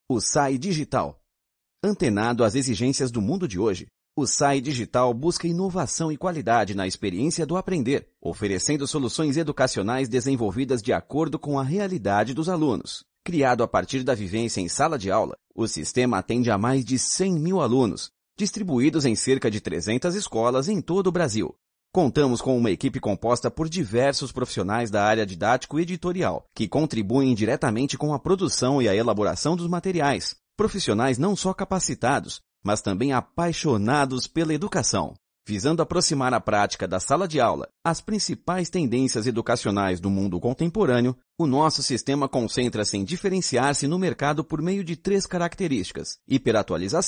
O SAI Digital. Antenado às exigências do mundo de hoje, o SAI Digital busca inovação e qualidade na experiência do aprender, oferecendo soluções educacionais desenvolvidas de acordo com a realidade dos alunos. Criado a partir da vivência em sala de aula, o sistema atende a mais de 100 mil alunos, distribuídos em cerca de 300 escolas em todo o Brasil. Contamos com uma equipe composta por diversos profissionais da área didático-editorial, que contribuem diretamente com a produção e a elaboração dos materiais. Profissionais não só capacitados, mas também apaixonados pela educação. Visando aproximar a prática da sala de aula às principais tendências educacionais do mundo contemporâneo, o nosso sistema concentra-se em diferenciar-se no mercado por meio de 3 características: hiperatualização,